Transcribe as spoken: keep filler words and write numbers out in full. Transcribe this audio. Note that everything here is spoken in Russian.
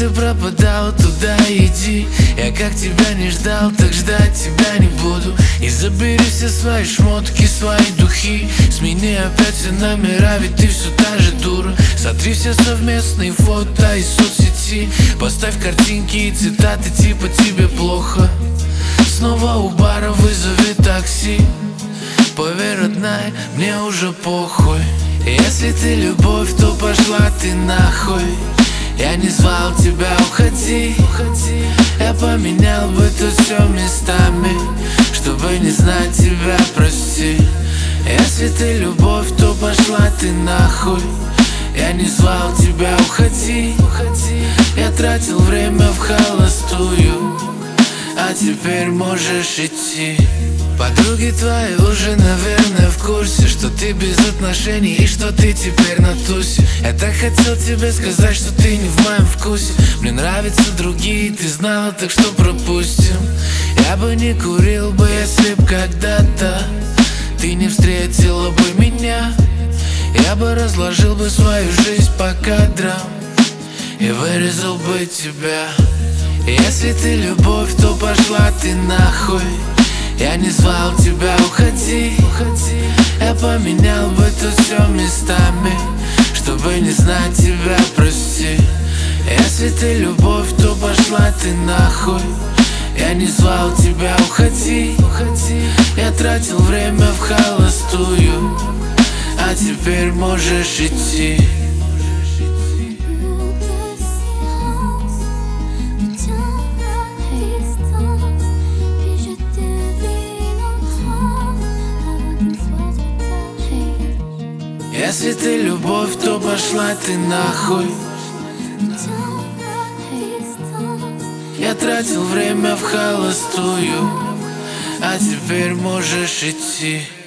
ты пропадал, туда иди. Я как тебя не ждал, так ждать тебя не буду. И забери все свои шмотки, свои духи. Смени опять все номера, ведь ты все та же дура. Сотри все совместные фото из соцсети. Поставь картинки и цитаты типа «тебе плохо». Снова у бара вызови такси. Поверь, родная, мне уже похуй. Если ты любовь, то пошла ты нахуй. Я не звал тебя, уходи. Я поменял бы тут все местами, чтобы не знать тебя, прости. Если ты любовь, то пошла ты нахуй. Я не звал тебя, уходи. Я тратил время в холостую, а теперь можешь идти. Подруги твои уже, наверное, в курсе, что ты без отношений и что ты теперь на тусе. Я так хотел тебе сказать, что ты не в моем вкусе. Мне нравятся другие, ты знала, так что пропустим. Я бы не курил бы, если б когда-то ты не встретила бы меня. Я бы разложил бы свою жизнь по кадрам и вырезал бы тебя. Если ты любовь, то пошла ты нахуй. Я не звал тебя, уходи. Я поменял бы тут все местами, чтобы не знать тебя, прости. Если ты любовь, то пошла ты нахуй. Я не звал тебя, уходи. Я тратил время в холостую, а теперь можешь идти. Если ты любовь, то пошла ты нахуй. Я тратил время в холостую, а теперь можешь идти.